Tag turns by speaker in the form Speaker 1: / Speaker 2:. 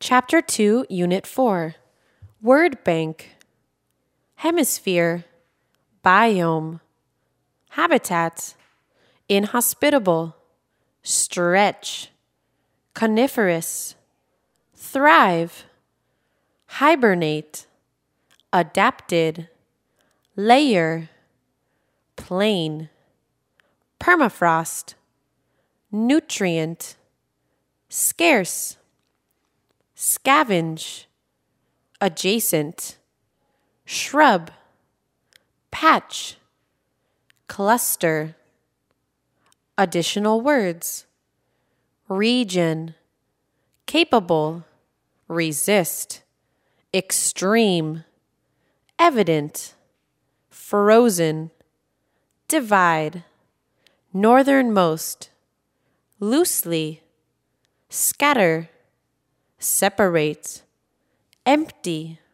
Speaker 1: Chapter 2, Unit 4. Word Bank. Hemisphere. Biome. Habitat. Inhospitable. Stretch. Coniferous. Thrive. Hibernate. Adapted. Layer. Plain. Permafrost. Nutrient. Scarce. Scavenge. Adjacent. Shrub. Patch. Cluster. Additional words. Region. Capable. Resist. Extreme. Evident. Frozen. Divide. Northernmost. Loosely. Scatter. Separate. Empty.